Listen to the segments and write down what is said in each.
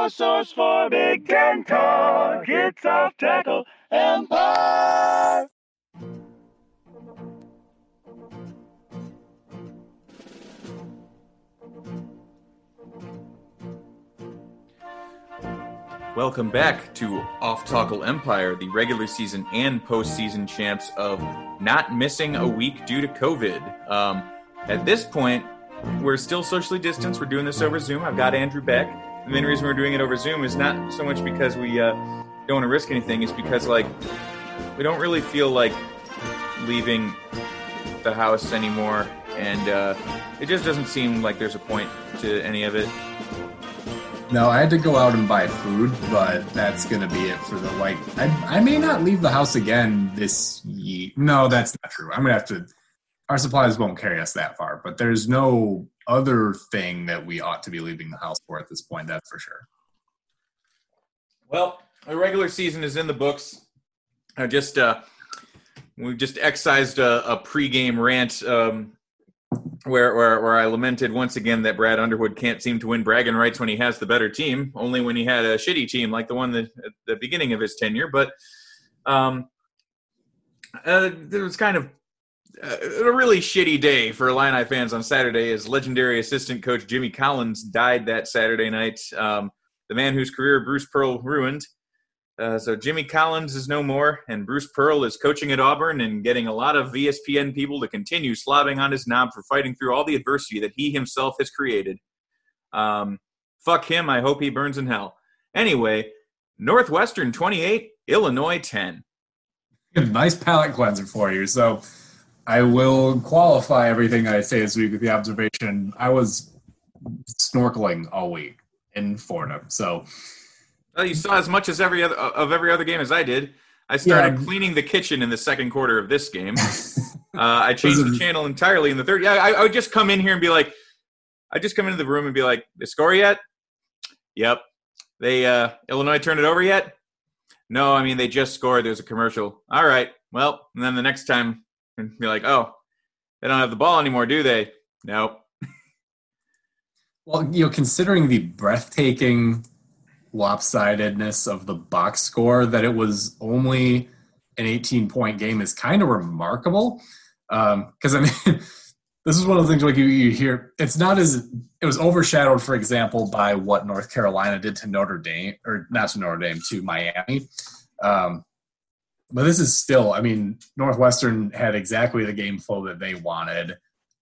your source for Big Ten talk. It's Off Tackle Empire. Welcome back to Off Tackle Empire, the regular season and postseason champs of not missing a week due to COVID. At this point, we're still socially distanced. We're doing this over Zoom. I've got Andrew back. The main reason we're doing it over Zoom is not so much because we don't want to risk anything. It's because, we don't really feel like leaving the house anymore. And it just doesn't seem like there's a point to any of it. No, I had to go out and buy food, but that's going to be it for the, I may not leave the house again this year. No, that's not true. I'm going to have to, our supplies won't carry us that far, but there's no other thing that we ought to be leaving the house for at this point, that's for sure. Well, the regular season is in the books. We just excised a pregame rant where I lamented once again that Brad Underwood can't seem to win bragging rights when he has the better team, only when he had a shitty team like the one at the beginning of his tenure. But there was kind of a really shitty day for Illini fans on Saturday as legendary assistant coach Jimmy Collins died that Saturday night. The man whose career Bruce Pearl ruined. So Jimmy Collins is no more, and Bruce Pearl is coaching at Auburn and getting a lot of ESPN people to continue slobbing on his knob for fighting through all the adversity that he himself has created. Fuck him. I hope he burns in hell. Anyway, Northwestern 28, Illinois 10. Nice palate cleanser for you. So I will qualify everything I say this week with the observation. I was snorkeling all week in Florida, so... Well, you saw as much as every other game as I did. I started cleaning the kitchen in the second quarter of this game. I changed the channel entirely in the third. Yeah, I would just come in here and be like, I'd just come into the room and be like, "They score yet?" Yep. They Illinois turned it over yet? No, I mean they just scored. There's a commercial. All right. Well, and then the next time, and be like, "Oh, they don't have the ball anymore, do they?" Nope. Well, considering the breathtaking lopsidedness of the box score, that it was only an 18-point game is kind of remarkable. Because, I mean, this is one of the things you hear. It's not as – it was overshadowed, for example, by what North Carolina did to Notre Dame – or not to Notre Dame, to Miami. But this is still – I mean, Northwestern had exactly the game flow that they wanted.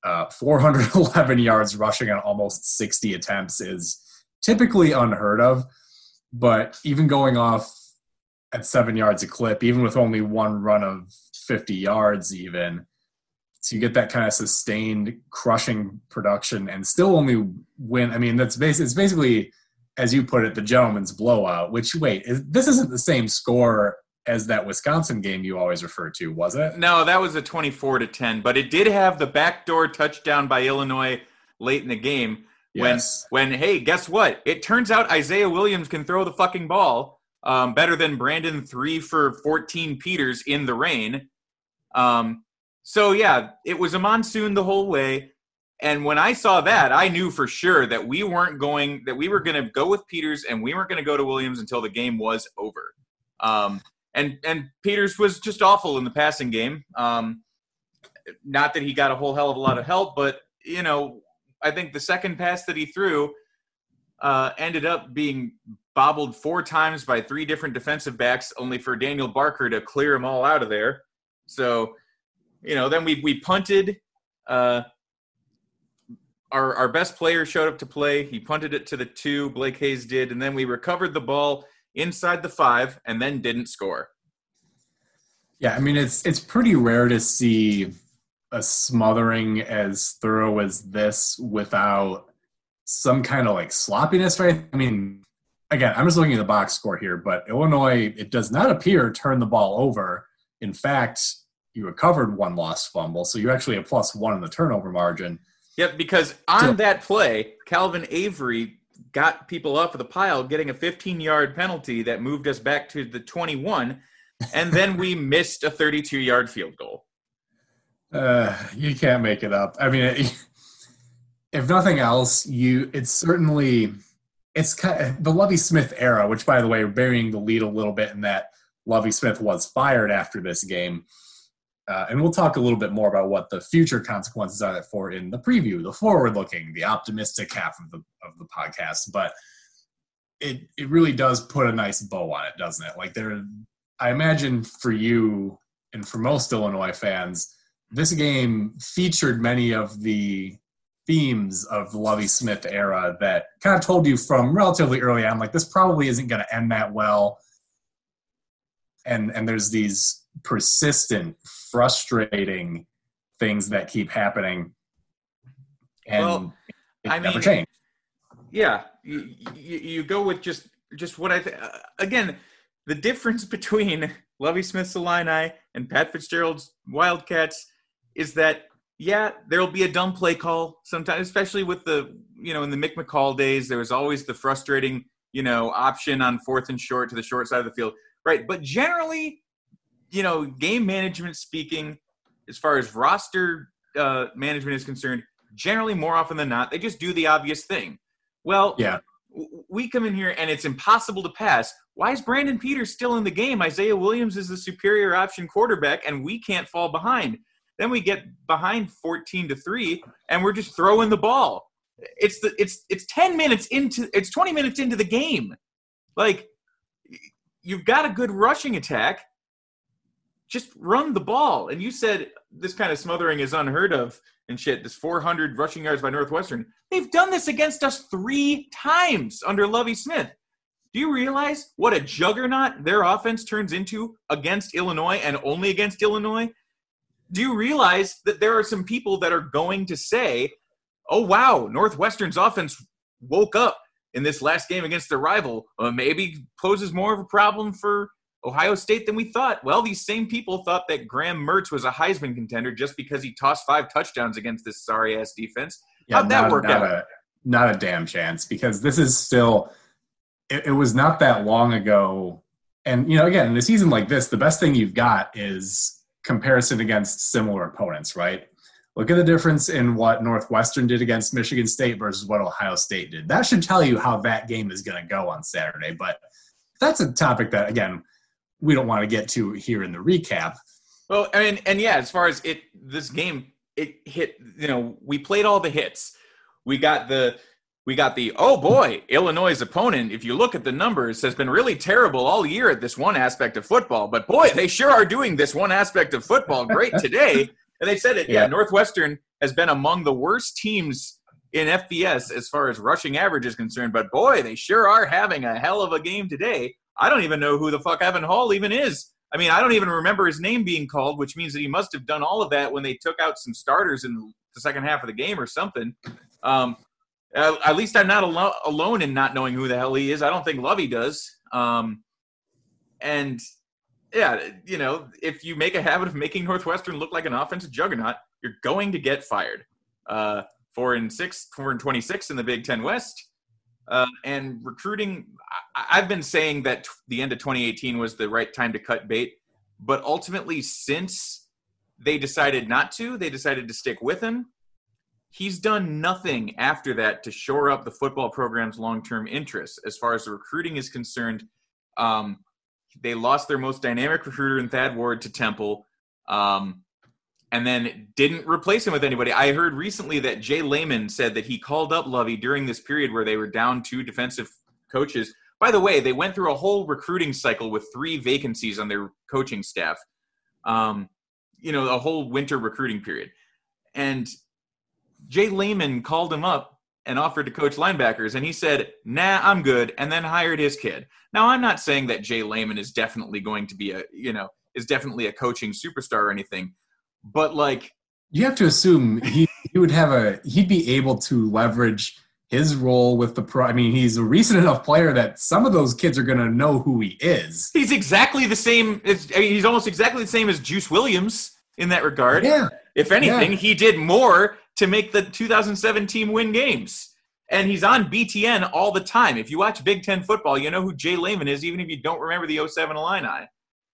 411 yards rushing on almost 60 attempts is typically unheard of. But even going off at 7 yards a clip, even with only one run of 50 yards even, so you get that kind of sustained crushing production and still only win. I mean, it's basically, as you put it, the gentleman's blowout, which, this isn't the same score as that Wisconsin game you always refer to, was it? No, that was a 24-10, but it did have the backdoor touchdown by Illinois late in the game. Yes. When, hey, guess what? It turns out Isaiah Williams can throw the fucking ball better than Brandon 3 for 14 Peters in the rain. So, yeah, it was a monsoon the whole way. And when I saw that, I knew for sure that we were going to go with Peters and we weren't going to go to Williams until the game was over. And Peters was just awful in the passing game. Not that he got a whole hell of a lot of help, but, I think the second pass that he threw ended up being bobbled 4 times by 3 different defensive backs, only for Daniel Barker to clear them all out of there. So, then we punted. Our best player showed up to play. He punted it to the 2, Blake Hayes did, and then we recovered the ball inside the 5 and then didn't score. Yeah, I mean, it's pretty rare to see a smothering as thorough as this without some kind of sloppiness, right? I mean, again, I'm just looking at the box score here, but Illinois, it does not appear, turned the ball over. In fact, you recovered 1 lost fumble, so you actually have +1 in the turnover margin. Yep, because on that play, Calvin Avery got people off of the pile, getting a 15-yard penalty that moved us back to the 21, and then we missed a 32-yard field goal. You can't make it up. I mean, if nothing else, it's certainly it's kind of the Lovie Smith era, which, by the way, burying the lead a little bit in that Lovie Smith was fired after this game. And we'll talk a little bit more about what the future consequences are for in the preview, the forward-looking, the optimistic half of the podcast. But it really does put a nice bow on it, doesn't it? Like I imagine for you and for most Illinois fans, this game featured many of the themes of the Lovie Smith era that kind of told you from relatively early on, like, this probably isn't going to end that well. And there's these persistent, frustrating things that keep happening, and it never changed. Yeah, you go with just what again, the difference between Lovie Smith's Illini and Pat Fitzgerald's Wildcats is that, yeah, there'll be a dumb play call sometimes, especially with in the Mick McCall days, there was always the frustrating, option on 4th and short to the short side of the field. Right. But generally, game management speaking, as far as roster management is concerned, generally more often than not, they just do the obvious thing. Well, yeah, we come in here and it's impossible to pass. Why is Brandon Peters still in the game? Isaiah Williams is the superior option quarterback and we can't fall behind. Then we get behind 14-3 and we're just throwing the ball. It's 20 minutes into the game. Like, you've got a good rushing attack. Just run the ball. And you said this kind of smothering is unheard of and shit. This 400 rushing yards by Northwestern. They've done this against us 3 times under Lovie Smith. Do you realize what a juggernaut their offense turns into against Illinois and only against Illinois? Do you realize that there are some people that are going to say, oh, wow, Northwestern's offense woke up in this last game against their rival, maybe poses more of a problem for Ohio State than we thought. Well, these same people thought that Graham Mertz was a Heisman contender just because he tossed 5 touchdowns against this sorry-ass defense. Yeah, how'd that work out? Not a damn chance, because this is still – it was not that long ago. And, again, in a season like this, the best thing you've got is comparison against similar opponents, right? Look at the difference in what Northwestern did against Michigan State versus what Ohio State did. That should tell you how that game is going to go on Saturday. But that's a topic that, again, we don't want to get to here in the recap. Well, I mean, and yeah, as far as this game, it hit, we played all the hits. We got the, oh boy, Illinois' opponent, if you look at the numbers, has been really terrible all year at this one aspect of football. But boy, they sure are doing this one aspect of football great today. And they said it, yeah, Northwestern has been among the worst teams in FBS as far as rushing average is concerned. But boy, they sure are having a hell of a game today. I don't even know who the fuck Evan Hall even is. I mean, I don't even remember his name being called, which means that he must have done all of that when they took out some starters in the second half of the game or something. At least I'm not alone in not knowing who the hell he is. I don't think Lovie does. And yeah, if you make a habit of making Northwestern look like an offensive juggernaut, you're going to get fired. 4-6, 4-26 in the Big Ten West. And recruiting, I've been saying that the end of 2018 was the right time to cut bait. But ultimately, since they decided not to, they decided to stick with him. He's done nothing after that to shore up the football program's long-term interests. As far as the recruiting is concerned, they lost their most dynamic recruiter in Thad Ward to Temple, and then didn't replace him with anybody. I heard recently that Jay Lehman said that he called up Lovie during this period where they were down 2 defensive coaches. By the way, they went through a whole recruiting cycle with 3 vacancies on their coaching staff, a whole winter recruiting period. And Jay Lehman called him up and offered to coach linebackers, and he said, nah, I'm good, and then hired his kid. Now, I'm not saying that Jay Lehman is definitely going to be is definitely a coaching superstar or anything, but like, you have to assume he'd be able to leverage his role with the pro. I mean, he's a recent enough player that some of those kids are going to know who he is. He's exactly the same. He's almost exactly the same as Juice Williams in that regard. Yeah. If anything, he did more to make the 2007 team win games. And he's on BTN all the time. If you watch Big Ten football, you know who Jay Lehman is, even if you don't remember the 07 Illini.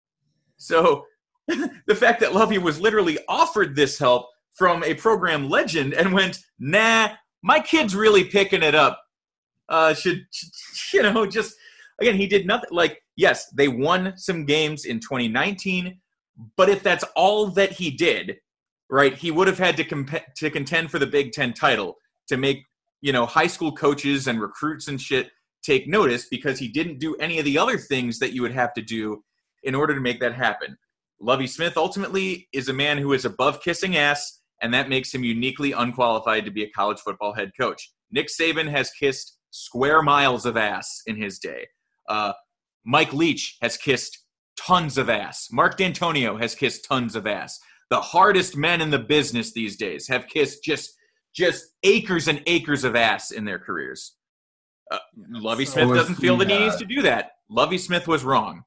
So the fact that Lovie was literally offered this help from a program legend and went, nah, my kid's really picking it up. should just again, he did nothing. Like, yes, they won some games in 2019, but if that's all that he did, right, he would have had to contend for the Big Ten title to make high school coaches and recruits and shit take notice, because he didn't do any of the other things that you would have to do in order to make that happen. Lovie Smith ultimately is a man who is above kissing ass, and that makes him uniquely unqualified to be a college football head coach. Nick Saban has kissed square miles of ass in his day. Mike Leach has kissed tons of ass. Mark D'Antonio has kissed tons of ass. The hardest men in the business these days have kissed just acres and acres of ass in their careers. Lovie Smith doesn't feel that he needs to do that. Lovie Smith was wrong.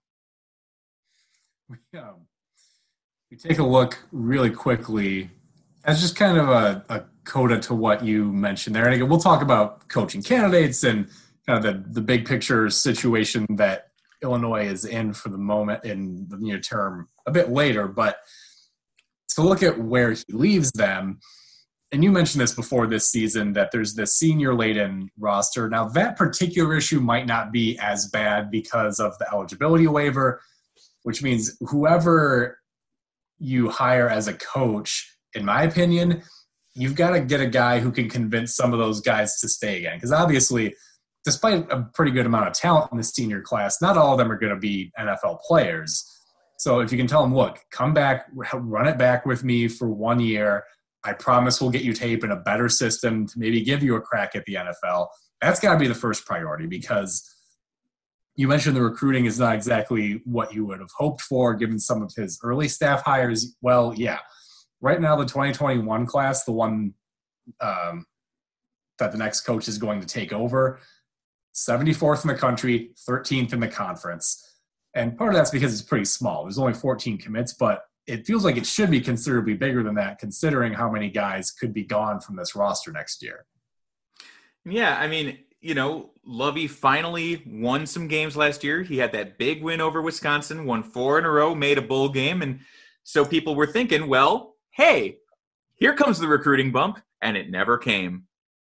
We take a look really quickly as just kind of a coda to what you mentioned there. And again, we'll talk about coaching candidates and kind of the big picture situation that Illinois is in for the moment in the near term a bit later. But to look at where he leaves them, and you mentioned this before this season, that there's this senior-laden roster. Now, that particular issue might not be as bad because of the eligibility waiver, which means whoever you hire as a coach, in my opinion, you've got to get a guy who can convince some of those guys to stay again. Because obviously, despite a pretty good amount of talent in the senior class, not all of them are going to be NFL players. So if you can tell them, look, come back, run it back with me for 1 year, I promise we'll get you tape in a better system to maybe give you a crack at the NFL. That's got to be the first priority, because you mentioned the recruiting is not exactly what you would have hoped for given some of his early staff hires. Well, yeah. Right now, the 2021 class, the one that the next coach is going to take over, 74th in the country, 13th in the conference. And part of that's because it's pretty small. There's only 14 commits, but it feels like it should be considerably bigger than that, considering how many guys could be gone from this roster next year. Yeah, I mean, Lovie finally won some games last year. He had that big win over Wisconsin, won 4 in a row, made a bowl game. And so people were thinking, well, hey, here comes the recruiting bump, and it never came.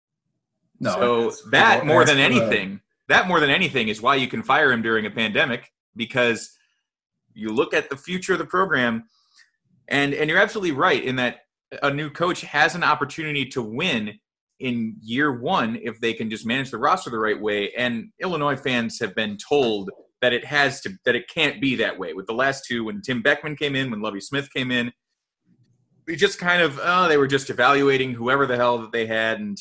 No, so that more than anything is why you can fire him during a pandemic, because you look at the future of the program, and you're absolutely right in that a new coach has an opportunity to win in year one if they can just manage the roster the right way. And Illinois fans have been told that it can't be that way. With the last two, when Tim Beckman came in, when Lovie Smith came in, we just kind of they were just evaluating whoever the hell that they had, and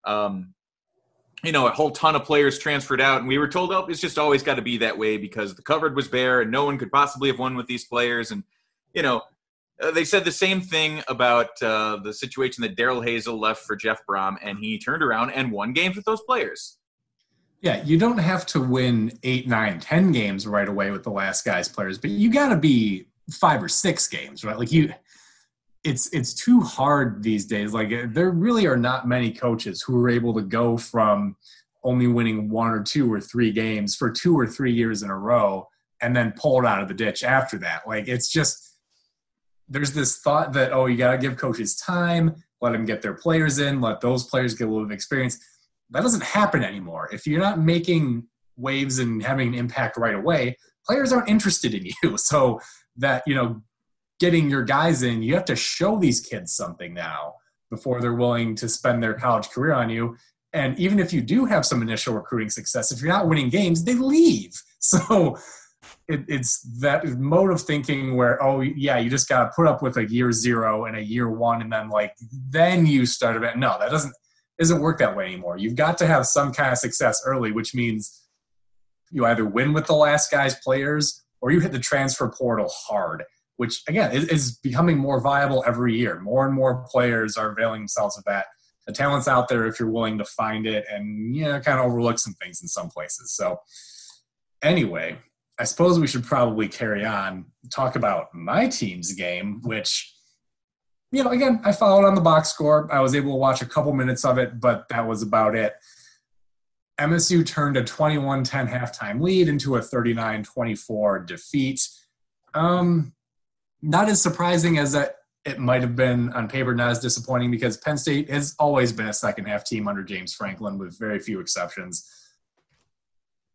a whole ton of players transferred out, and we were told, it's just always got to be that way because the cupboard was bare and no one could possibly have won with these players. And they said the same thing about the situation that Darrell Hazel left for Jeff Brom, and he turned around and won games with those players. Yeah, you don't have to win 8, 9, 10 games right away with the last guy's players, but you got to be 5 or 6 games, right? Like it's too hard these days. Like, there really are not many coaches who are able to go from only winning 1 or 2 or 3 games for 2 or 3 years in a row and then pull it out of the ditch after that. Like, it's just, there's this thought that, you got to give coaches time, let them get their players in, let those players get a little bit of experience. That doesn't happen anymore. If you're not making waves and having an impact right away, players aren't interested in you. So that, getting your guys in, you have to show these kids something now before they're willing to spend their college career on you. And even if you do have some initial recruiting success, if you're not winning games, they leave. So it's that mode of thinking where, you just got to put up with a year 0 and a year 1, and then you start it. No, that doesn't work that way anymore. You've got to have some kind of success early, which means you either win with the last guy's players or you hit the transfer portal hard, which, again, is becoming more viable every year. More and more players are availing themselves of that. The talent's out there if you're willing to find it, and, kind of overlook some things in some places. So anyway, I suppose we should probably carry on, talk about my team's game, which, again, I followed on the box score. I was able to watch a couple minutes of it, but that was about it. MSU turned a 21-10 halftime lead into a 39-24 defeat. Not as surprising as that it might have been on paper, not as disappointing, because Penn State has always been a second-half team under James Franklin with very few exceptions.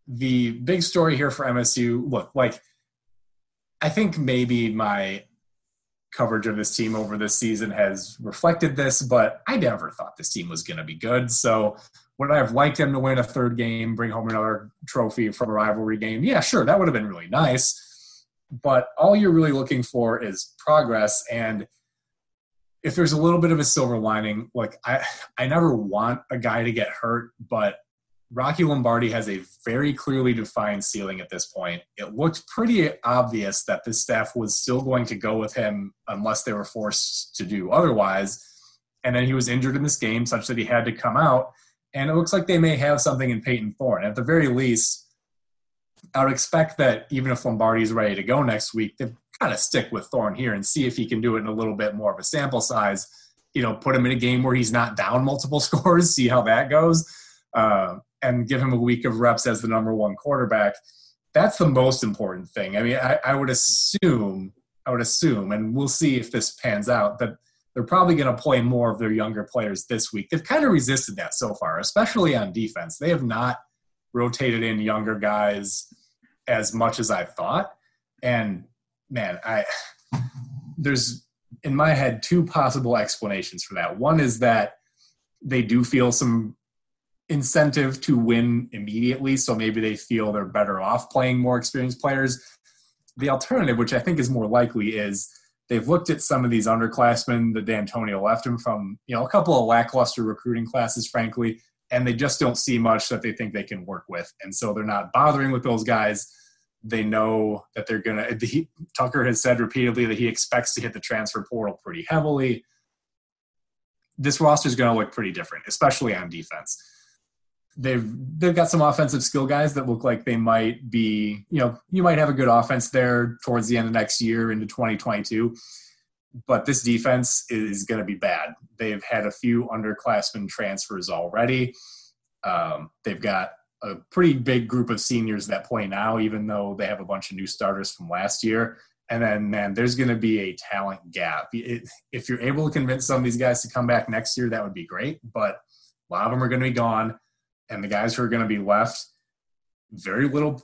the big story here for MSU, look, like, I think maybe my coverage of this team over this season has reflected this, but I never thought this team was going to be good. So would I have liked them to win a third game, bring home another trophy from a rivalry game? Yeah, sure, that would have been really nice. But all you're really looking for is progress. And if there's a little bit of a silver lining, like I never want a guy to get hurt, but Rocky Lombardi has a very clearly defined ceiling at this point. It looked pretty obvious that this staff was still going to go with him unless they were forced to do otherwise. And then he was injured in this game such that he had to come out. And it looks like they may have something in Peyton Thorne. At the very least, I would expect that even if Lombardi's ready to go next week, they kind of stick with Thorne here and see if he can do it in a little bit more of a sample size. You know, put him in a game where he's not down multiple scores, see how that goes. And give him a week of reps as the number one quarterback. That's the most important thing. I mean, I would assume, and we'll see if this pans out, that they're probably going to play more of their younger players this week. They've kind of resisted that so far, especially on defense. They have not rotated in younger guys as much as I thought. And, man, there's, in my head, two possible explanations for that. One is that they do feel some incentive to win immediately, so maybe they feel they're better off playing more experienced players. The alternative, which I think is more likely, is they've looked at some of these underclassmen that D'Antonio left him from, you know, a couple of lackluster recruiting classes, frankly, and they just don't see much that they think they can work with. And so they're not bothering with those guys. They know that they're going to – Tucker has said repeatedly that he expects to hit the transfer portal pretty heavily. This roster is going to look pretty different, especially on defense. They've got some offensive skill guys that look like they might be, you know, you might have a good offense there towards the end of next year into 2022, but this defense is going to be bad. They've had a few underclassmen transfers already. They've got a pretty big group of seniors that play now, even though they have a bunch of new starters from last year. And then, man, there's going to be a talent gap. If you're able to convince some of these guys to come back next year, that would be great, but a lot of them are going to be gone. And the guys who are going to be left, very little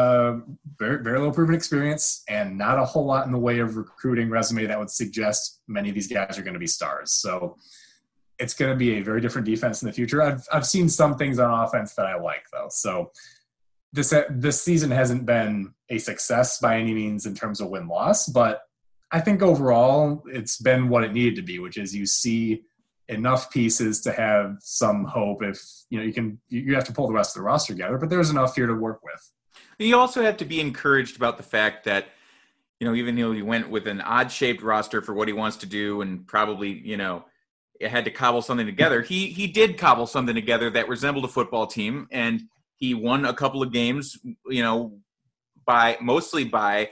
proven experience and not a whole lot in the way of recruiting resume that would suggest many of these guys are going to be stars. So it's going to be a very different defense in the future. I've seen some things on offense that I like, though. So this season hasn't been a success by any means in terms of win-loss, but I think overall it's been what it needed to be, which is you see enough pieces to have some hope. If you know, you have to pull the rest of the roster together, but there's enough here to work with. You also have to be encouraged about the fact that, you know, even though he went with an odd shaped roster for what he wants to do and probably, you know, it had to cobble something together. He did cobble something together that resembled a football team, and he won a couple of games, you know, mostly by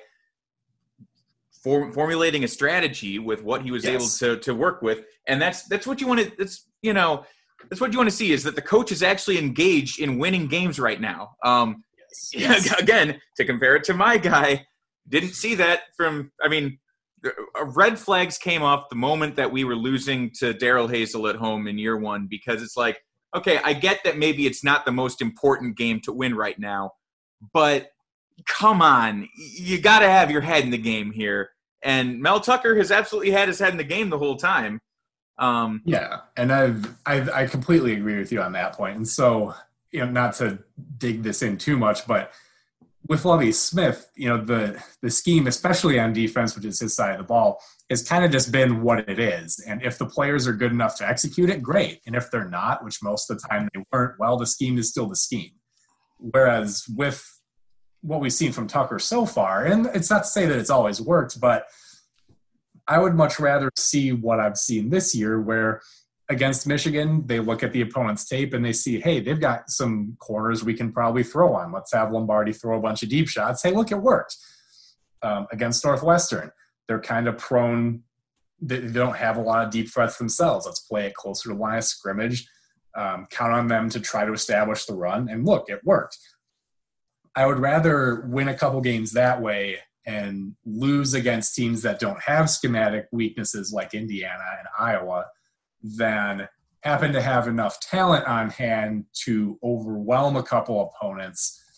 formulating a strategy with what he was able to work with. And that's what you want to, that's what you want to see, is that the coach is actually engaged in winning games right now. Yes. Again, to compare it to my guy, didn't see that from, I mean, red flags came off the moment that we were losing to Darrell Hazel at home in year one, because it's like, okay, I get that maybe it's not the most important game to win right now, but come on, you got to have your head in the game here. And Mel Tucker has absolutely had his head in the game the whole time. Yeah, and I completely agree with you on that point. And so, you know, not to dig this in too much, but with Lovie Smith, you know, the scheme, especially on defense, which is his side of the ball, has kind of just been what it is. And if the players are good enough to execute it, great. And if they're not, which most of the time they weren't, well, the scheme is still the scheme. Whereas with what we've seen from Tucker so far, and it's not to say that it's always worked, but I would much rather see what I've seen this year, where against Michigan, they look at the opponent's tape and they see, hey, they've got some corners we can probably throw on. Let's have Lombardi throw a bunch of deep shots. Hey, look, it worked. Against Northwestern, they're kind of prone. They don't have a lot of deep threats themselves. Let's play it closer to line of scrimmage. Count on them to try to establish the run. And look, it worked. I would rather win a couple games that way and lose against teams that don't have schematic weaknesses like Indiana and Iowa than happen to have enough talent on hand to overwhelm a couple opponents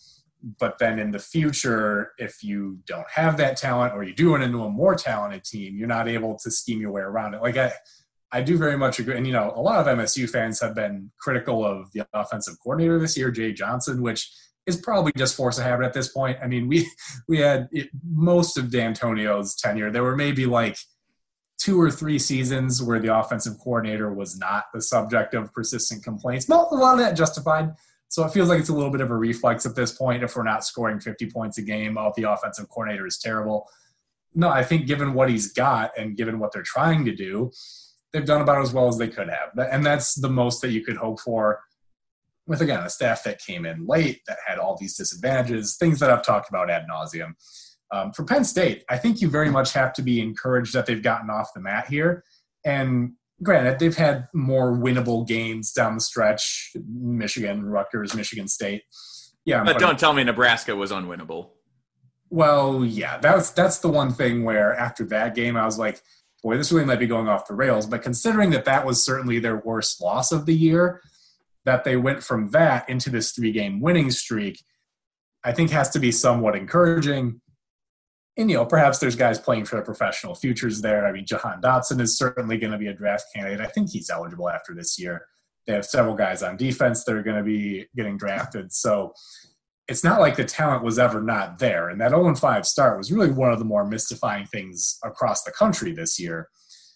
But then in the future, if you don't have that talent or you do run into a more talented team, you're not able to scheme your way around it. Like I do very much agree. And, you know, a lot of MSU fans have been critical of the offensive coordinator this year, Jay Johnson, which is probably just force of habit at this point. I mean, we had most of D'Antonio's tenure. There were maybe like 2 or 3 seasons where the offensive coordinator was not the subject of persistent complaints. But a lot of that justified. So it feels like it's a little bit of a reflex at this point. If we're not scoring 50 points a game, the offensive coordinator is terrible. No, I think given what he's got and given what they're trying to do, they've done about as well as they could have. And that's the most that you could hope for with, again, a staff that came in late, that had all these disadvantages, things that I've talked about ad nauseum. For Penn State, I think you very much have to be encouraged that they've gotten off the mat here. And granted, they've had more winnable games down the stretch. Michigan, Rutgers, Michigan State. Yeah, but don't tell me Nebraska was unwinnable. Well, yeah, that's the one thing where after that game, I was like, boy, this really might be going off the rails. But considering that was certainly their worst loss of the year, that they went from that into this 3-game winning streak, I think has to be somewhat encouraging. And, you know, perhaps there's guys playing for their professional futures there. I mean, Jahan Dotson is certainly going to be a draft candidate. I think he's eligible after this year. They have several guys on defense that are going to be getting drafted. So it's not like the talent was ever not there. And that 0-5 start was really one of the more mystifying things across the country this year.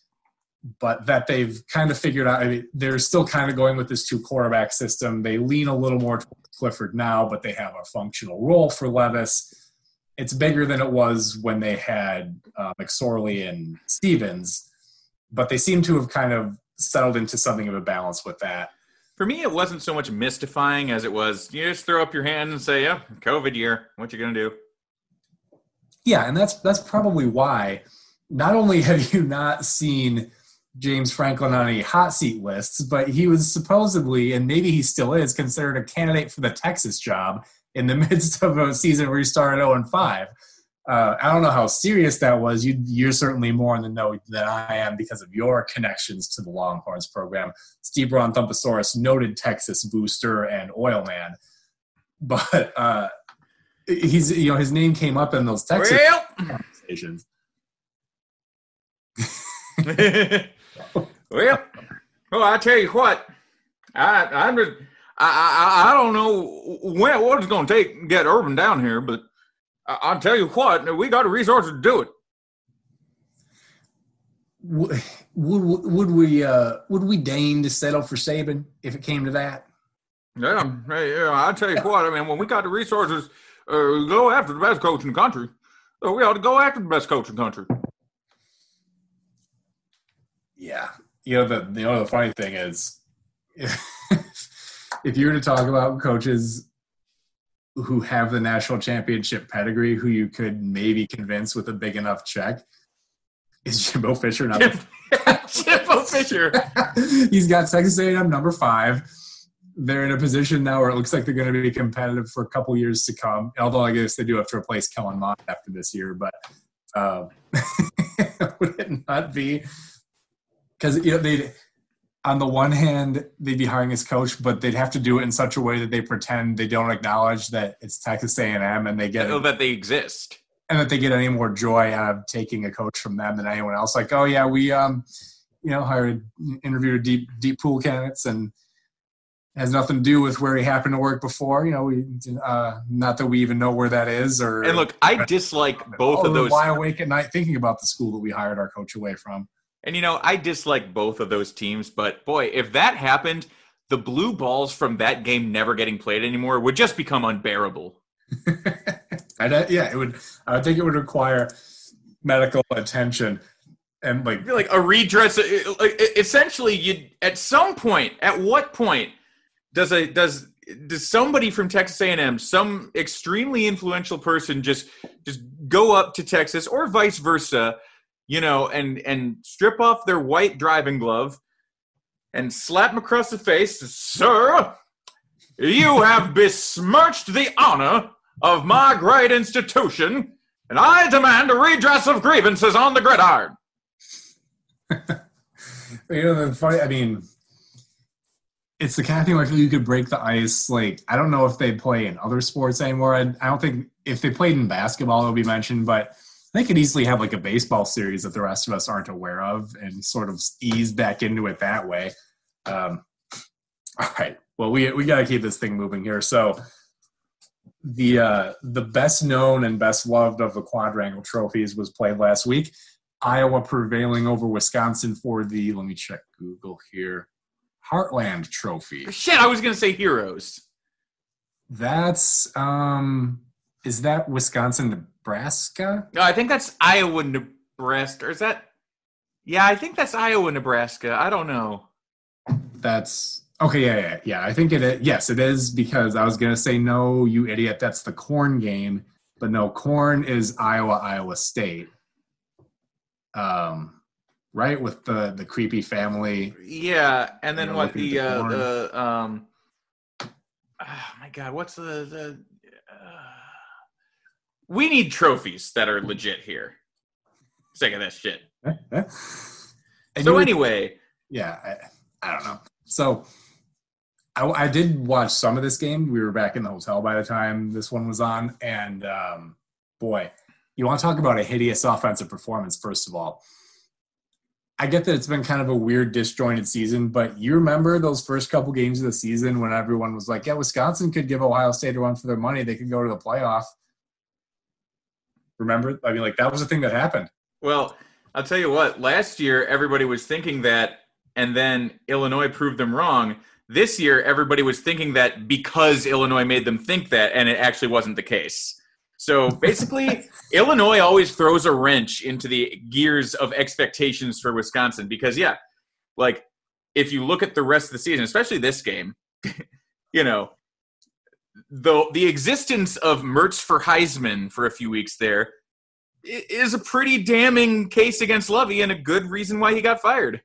But that they've kind of figured out, I mean, they're still kind of going with this 2-quarterback system. They lean a little more towards Clifford now, but they have a functional role for Levis. It's bigger than it was when they had McSorley and Stevens, but they seem to have kind of settled into something of a balance with that. For me, it wasn't so much mystifying as it was, you just throw up your hand and say, yeah, COVID year, what you going to do? Yeah, and that's probably why not only have you not seen James Franklin on any hot seat lists, but he was supposedly, and maybe he still is, considered a candidate for the Texas job in the midst of a season where he started 0-5. I don't know how serious that was. You're certainly more in the know than I am because of your connections to the Longhorns program. Steve Braun Thumpasaurus, noted Texas booster and oil man. But he's, you know, his name came up in those Texas conversations. Well, I tell you what, I don't know what it's going to take to get Urban down here, but I'll tell you what, we got the resources to do it. Would we deign to settle for Saban if it came to that? Yeah, I'll tell you what, I mean, when we got the resources, go after the best coach in the country. So we ought to go after the best coach in the country. Yeah. The funny thing is, if you were to talk about coaches who have the national championship pedigree, who you could maybe convince with a big enough check, is Jimbo Fisher not? Jimbo Fisher. He's got Texas A&M number 5. They're in a position now where it looks like they're going to be competitive for a couple years to come. Although I guess they do have to replace Kellen Mond after this year, but would it not be? Because they'd, on the one hand, they'd be hiring his coach, but they'd have to do it in such a way that they pretend they don't acknowledge that it's Texas A&M, and they get that they exist, and that they get any more joy out of taking a coach from them than anyone else. Like, oh yeah, we interviewed deep pool candidates, and has nothing to do with where he happened to work before. Not that we even know where that is. And look, I dislike both of those. Lie awake at night thinking about the school that we hired our coach away from. And, I dislike both of those teams, but boy, if that happened, the blue balls from that game never getting played anymore would just become unbearable. It would. I think it would require medical attention and like a redress. Essentially, at some point, at what point does somebody from Texas A&M, some extremely influential person, just go up to Texas or vice versa? And strip off their white driving glove and slap him across the face. Sir, you have besmirched the honor of my great institution, and I demand a redress of grievances on the gridiron. The funny, it's the kind of thing like you could break the ice. Like, I don't know if they play in other sports anymore. I don't think if they played in basketball, it'll be mentioned, but they could easily have like a baseball series that the rest of us aren't aware of and sort of ease back into it that way. All right. Well, we got to keep this thing moving here. So the best known and best loved of the quadrangle trophies was played last week. Iowa prevailing over Wisconsin for the, let me check Google here, Heartland Trophy. Shit, I was going to say Heroes. That's, is that Wisconsin, Nebraska? No, I think that's Iowa, Nebraska. Or is that? Yeah, I think that's Iowa, Nebraska. I don't know. That's, okay, yeah. I think it is. Yes, it is, because I was going to say, no, you idiot, that's the Corn game. But no, Corn is Iowa State. Right, with the creepy family. Yeah, and then what oh my God, what's we need trophies that are legit here. Sick of that shit. So anyway. Yeah, I don't know. So I did watch some of this game. We were back in the hotel by the time this one was on. And boy, you want to talk about a hideous offensive performance, first of all. I get that it's been kind of a weird, disjointed season, but you remember those first couple games of the season when everyone was like, yeah, Wisconsin could give Ohio State a run for their money. They could go to the playoff. Remember? I mean, like, that was the thing that happened. Well, I'll tell you what. Last year, everybody was thinking that, and then Illinois proved them wrong. This year, everybody was thinking that because Illinois made them think that, and it actually wasn't the case. So basically, Illinois always throws a wrench into the gears of expectations for Wisconsin because, yeah, like if you look at the rest of the season, especially this game, you know, the existence of Mertz for Heisman for a few weeks there is a pretty damning case against Lovie and a good reason why he got fired.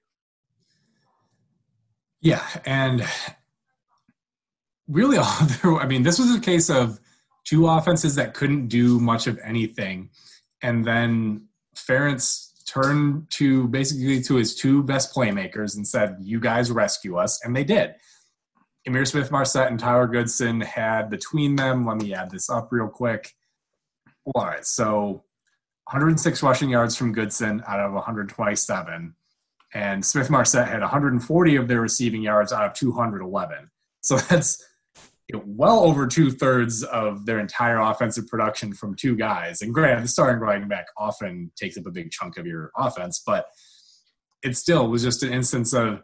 Yeah, and really, this was a case of two offenses that couldn't do much of anything. And then Ferentz turned to his two best playmakers and said, you guys rescue us. And they did. Ihmir Smith-Marsette and Tyler Goodson had between them, let me add this up real quick. All right, so 106 rushing yards from Goodson out of 127. And Smith-Marsette had 140 of their receiving yards out of 211. So that's well over 2/3 of their entire offensive production from two guys. And granted, the starting running back often takes up a big chunk of your offense, but it still was just an instance of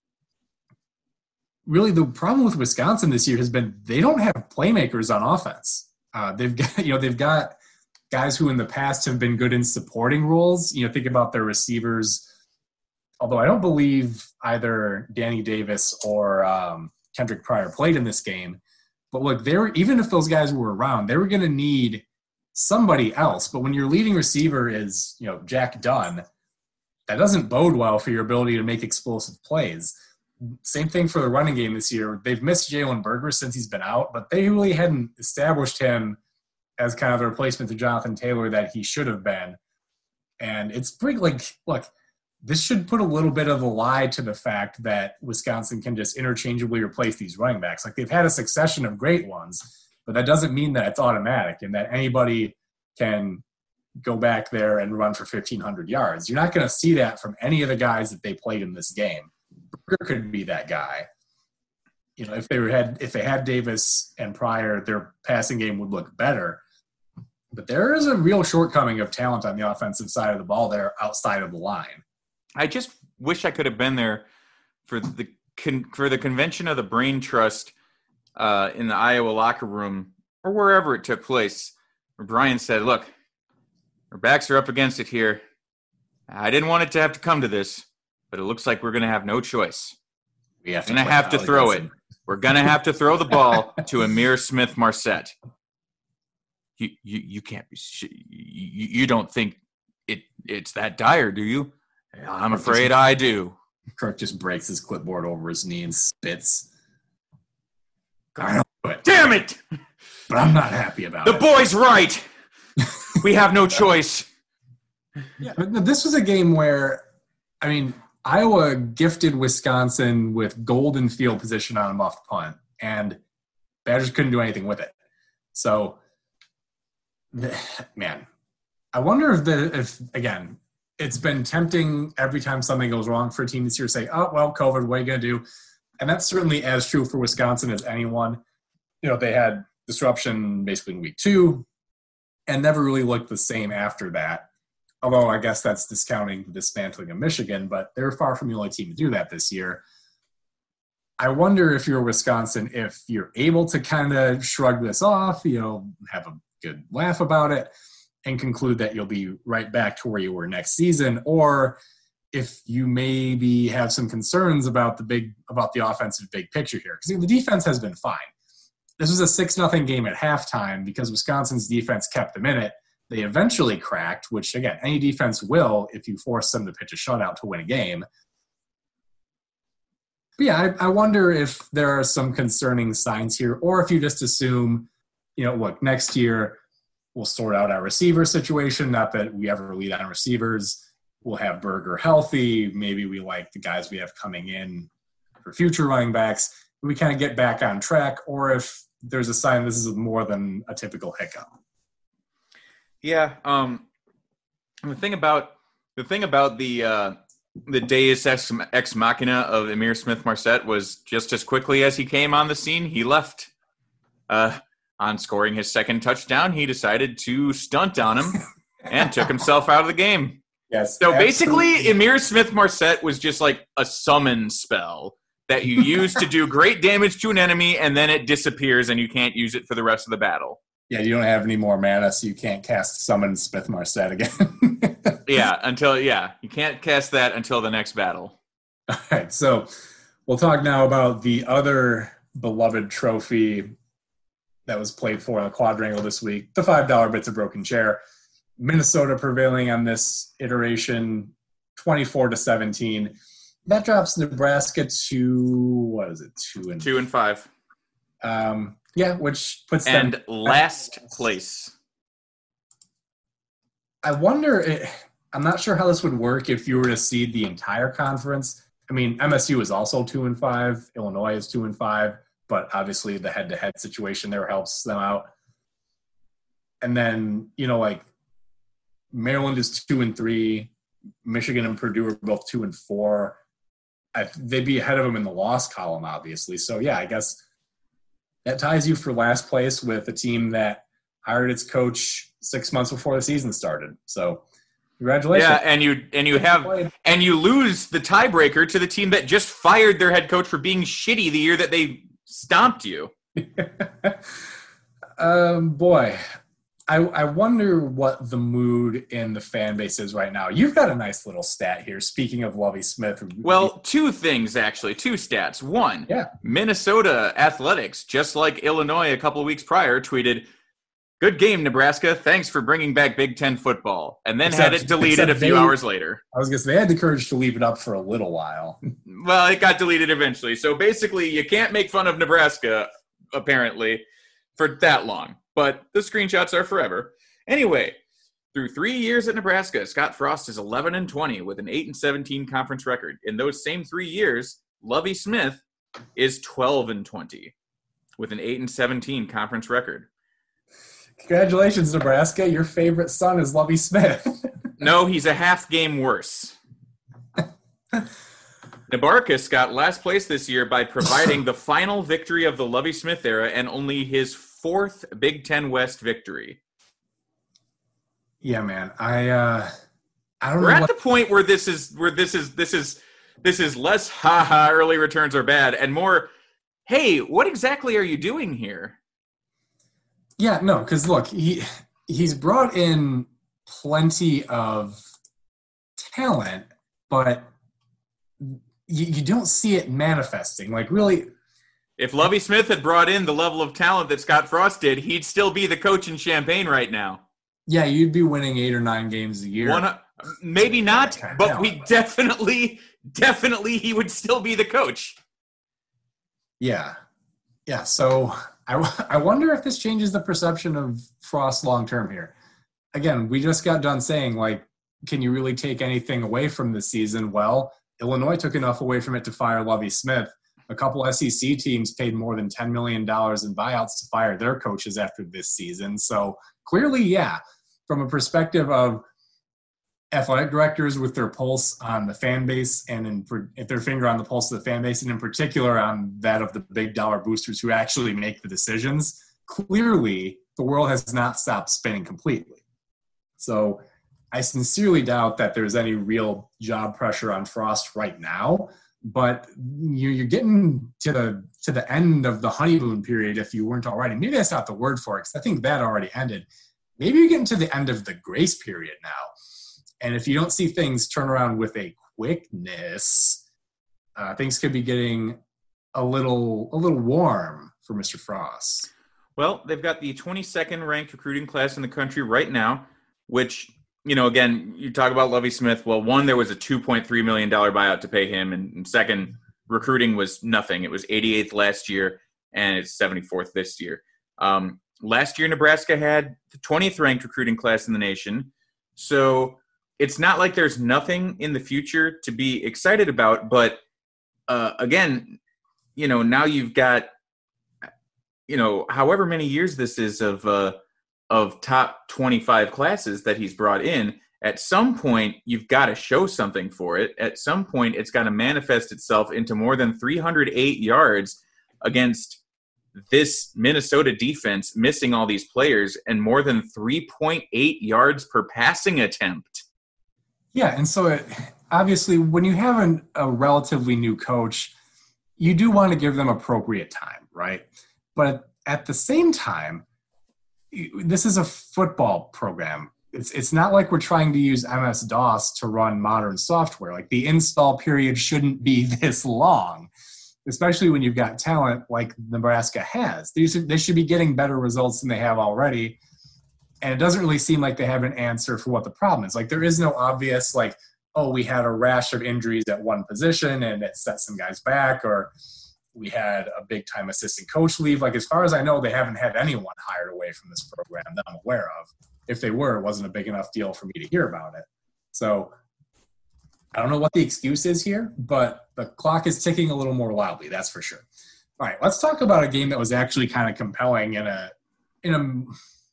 really the problem with Wisconsin this year has been they don't have playmakers on offense. They've got guys who in the past have been good in supporting roles. Think about their receivers, although I don't believe either Danny Davis or Kendrick Pryor played in this game. But look, even if those guys were around, they were going to need somebody else. But when your leading receiver is, Jack Dunn, that doesn't bode well for your ability to make explosive plays. Same thing for the running game this year. They've missed Jalen Berger since he's been out, but they really hadn't established him as kind of a replacement to Jonathan Taylor that he should have been. And it's pretty look, this should put a little bit of a lie to the fact that Wisconsin can just interchangeably replace these running backs. Like, they've had a succession of great ones, but that doesn't mean that it's automatic and that anybody can go back there and run for 1,500 yards. You're not going to see that from any of the guys that they played in this game. Berger could be that guy. If they had Davis and Pryor, their passing game would look better. But there is a real shortcoming of talent on the offensive side of the ball there outside of the line. I just wish I could have been there for the convention of the Brain Trust in the Iowa locker room or wherever it took place, where Brian said, look, our backs are up against it here. I didn't want it to have to come to this, but it looks like we're going to have no choice. We're going to have to throw it. We're going to have to throw the ball to Ihmir Smith-Marsette. You can't be – you don't think it's that dire, do you? I'm afraid I do. Kirk just breaks his clipboard over his knee and spits. I don't do it. Damn it! But I'm not happy about it. The boy's right. We have no choice. Yeah, but this was a game where, Iowa gifted Wisconsin with golden field position on a muffed punt, and Badgers couldn't do anything with it. So, man, I wonder if again, it's been tempting every time something goes wrong for a team this year to say, oh, well, COVID, what are you going to do? And that's certainly as true for Wisconsin as anyone. They had disruption basically in week 2 and never really looked the same after that. Although I guess that's discounting the dismantling of Michigan, but they're far from the only team to do that this year. I wonder if you're Wisconsin, if you're able to kind of shrug this off, have a good laugh about it and conclude that you'll be right back to where you were next season, or if you maybe have some concerns about the offensive big picture here. Because the defense has been fine. This was a 6-0 game at halftime because Wisconsin's defense kept them in it. They eventually cracked, which, again, any defense will if you force them to pitch a shutout to win a game. But yeah, I wonder if there are some concerning signs here, or if you just assume, look, next year we'll sort out our receiver situation. Not that we ever lead on receivers. We'll have Berger healthy. Maybe we like the guys we have coming in for future running backs. We kind of get back on track, or if there's a sign this is more than a typical hiccup. Yeah. The thing about the Deus ex machina of Emir Smith-Marset was just as quickly as he came on the scene, he left. On scoring his second touchdown, he decided to stunt on him and took himself out of the game. Yes. So absolutely. basically, Emir Smith-Marset was just like a summon spell that you use to do great damage to an enemy, and then it disappears and you can't use it for the rest of the battle. Yeah, you don't have any more mana, so you can't cast Summon Smith-Marset again. You can't cast that until the next battle. All right, so we'll talk now about the other beloved trophy that was played for in the quadrangle this week, the $5 Bits of Broken Chair. Minnesota prevailing on this iteration, 24-17. That drops Nebraska to, 2-5. Which puts them and last place. I wonder, I'm not sure how this would work if you were to seed the entire conference. I mean, MSU is also 2-5. Illinois is 2-5, but obviously the head-to-head situation there helps them out. And then, Maryland is 2-3. Michigan and Purdue are both 2-4. They'd be ahead of them in the loss column, obviously. So, yeah, I guess that ties you for last place with a team that hired its coach 6 months before the season started. So, congratulations. Yeah, and you lose the tiebreaker to the team that just fired their head coach for being shitty the year that they stomped you. Boy, I wonder what the mood in the fan base is right now. You've got a nice little stat here. Speaking of Lovie Smith. Well, two things, actually. Two stats. One, Minnesota Athletics, just like Illinois a couple of weeks prior, tweeted, "Good game, Nebraska. Thanks for bringing back Big Ten football." And then had it deleted a few hours later. I was going to say, they had the courage to leave it up for a little while. Well, it got deleted eventually. So basically, you can't make fun of Nebraska, apparently, for that long. But the screenshots are forever. Anyway, through 3 years at Nebraska, Scott Frost is 11-20 with an 8-17 conference record. In those same 3 years, Lovie Smith is 12-20 with an 8-17 conference record. Congratulations, Nebraska. Your favorite son is Lovie Smith. No, he's a half game worse. Nebarkus got last place this year by providing the final victory of the Lovie Smith era and only his fourth Big Ten West victory. Yeah, man. I don't know. We're at the point where this is less haha early returns are bad and more, hey, what exactly are you doing here? Yeah, no, because look, he's brought in plenty of talent, but you don't see it manifesting. Like, really, if Lovie Smith had brought in the level of talent that Scott Frost did, he'd still be the coach in Champaign right now. Yeah, you'd be winning 8 or 9 games a year. Maybe not, but we definitely he would still be the coach. Yeah. Yeah, so I wonder if this changes the perception of Frost long-term here. Again, we just got done saying, like, can you really take anything away from this season? Well, Illinois took enough away from it to fire Lovie Smith. A couple SEC teams paid more than $10 million in buyouts to fire their coaches after this season. So clearly, yeah, from a perspective of athletic directors with their pulse on the fan base and their finger on the pulse of the fan base, and in particular on that of the big dollar boosters who actually make the decisions, clearly the world has not stopped spinning completely. So I sincerely doubt that there's any real job pressure on Frost right now, but you're getting to the end of the honeymoon period if you weren't already. Maybe that's not the word for it, because I think that already ended. Maybe you're getting to the end of the grace period now. And if you don't see things turn around with a quickness, things could be getting a little warm for Mr. Frost. Well, they've got the 22nd ranked recruiting class in the country right now, which, you know, again, you talk about Lovie Smith. Well, one, there was a $2.3 million buyout to pay him. And second, recruiting was nothing. It was 88th last year, and it's 74th this year. Last year, Nebraska had the 20th ranked recruiting class in the nation. So it's not like there's nothing in the future to be excited about. But again, you know, now you've got, you know, however many years this is of top 25 classes that he's brought in. At some point, you've got to show something for it. At some point, it's got to manifest itself into more than 308 yards against this Minnesota defense, missing all these players, and more than 3.8 yards per passing attempt. Yeah, and so obviously when you have a relatively new coach, you do want to give them appropriate time, right? But at the same time, this is a football program. It's not like we're trying to use MS-DOS to run modern software. Like, the install period shouldn't be this long, especially when you've got talent like Nebraska has. They should be getting better results than they have already. And it doesn't really seem like they have an answer for what the problem is. Like, there is no obvious, like, oh, we had a rash of injuries at one position and it set some guys back, or we had a big-time assistant coach leave. Like, as far as I know, they haven't had anyone hired away from this program that I'm aware of. If they were, it wasn't a big enough deal for me to hear about it. So I don't know what the excuse is here, but the clock is ticking a little more loudly, that's for sure. All right, let's talk about a game that was actually kind of compelling in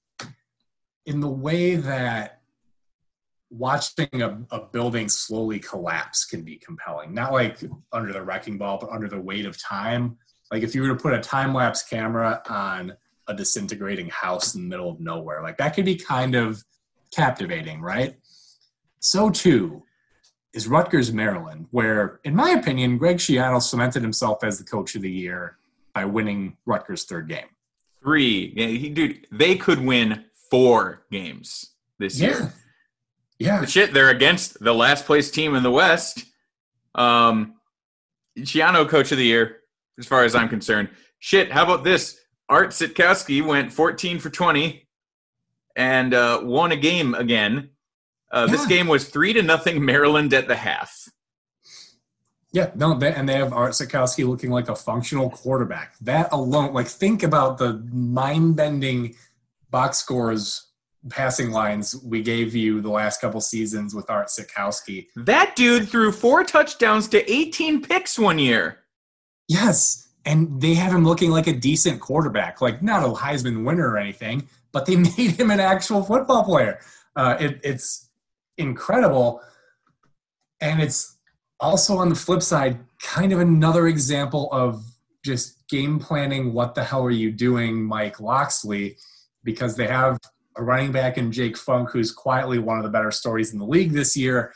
the way that watching a building slowly collapse can be compelling. Not like under the wrecking ball, but under the weight of time. Like, if you were to put a time-lapse camera on a disintegrating house in the middle of nowhere, like, that could be kind of captivating, right? So, too, is Rutgers, Maryland, where, in my opinion, Greg Schiano cemented himself as the coach of the year by winning Rutgers' third game. 3. Yeah, dude, they could win 4 games this year. Yeah. But shit, they're against the last place team in the West. Schiano, coach of the year, as far as I'm concerned. Shit, how about this? Art Sitkowski went 14 for 20 and won a game again. This game was 3-0 Maryland at the half. Yeah, no, they have Art Sitkowski looking like a functional quarterback. That alone, like, think about the mind-bending box scores, passing lines we gave you the last couple seasons with Art Sitkowski. That dude threw 4 touchdowns to 18 picks one year. Yes, and they have him looking like a decent quarterback, like not a Heisman winner or anything, but they made him an actual football player. It's incredible, and it's also, on the flip side, kind of another example of just game planning. What the hell are you doing, Mike Locksley? Because they have a running back in Jake Funk, who's quietly one of the better stories in the league this year.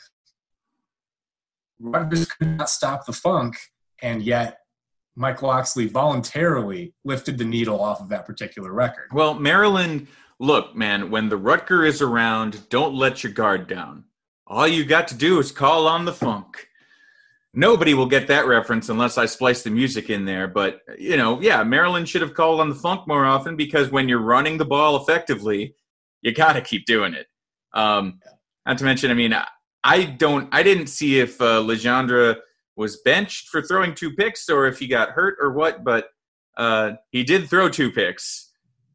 Rutgers could not stop the Funk, and yet Mike Locksley voluntarily lifted the needle off of that particular record. Well, Maryland, look, man, when the Rutger is around, don't let your guard down. All you got to do is call on the Funk. Nobody will get that reference unless I splice the music in there. But, you know, yeah, Maryland should have called on the Funk more often, because when you're running the ball effectively, you got to keep doing it. Not to mention, I mean, I didn't see if Legendre was benched for throwing 2 picks or if he got hurt or what, but he did throw 2 picks.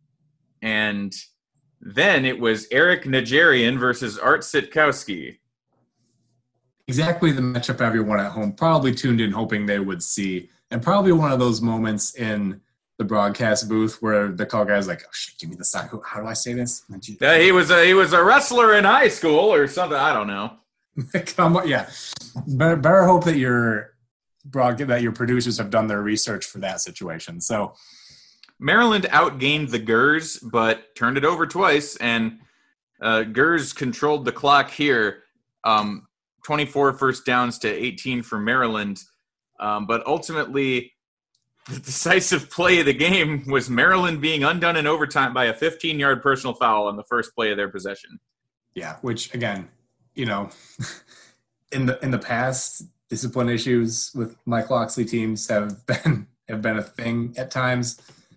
And then it was Eric Najarian versus Art Sitkowski. exactly the matchup everyone at home probably tuned in hoping they would see, and probably one of those moments in the broadcast booth where the call guy's like, "Oh shit, give me the sign. How do I say this?" Yeah, he was a wrestler in high school or something. I don't know. Come on, yeah. Better hope that your producers have done their research for that situation. So Maryland outgained the Gers, but turned it over twice, and Gers controlled the clock here. 24 first downs to 18 for Maryland. But ultimately, the decisive play of the game was Maryland being undone in overtime by a 15-yard personal foul on the first play of their possession. Yeah, which, again, in the past, discipline issues with Mike Locksley teams have been a thing at times.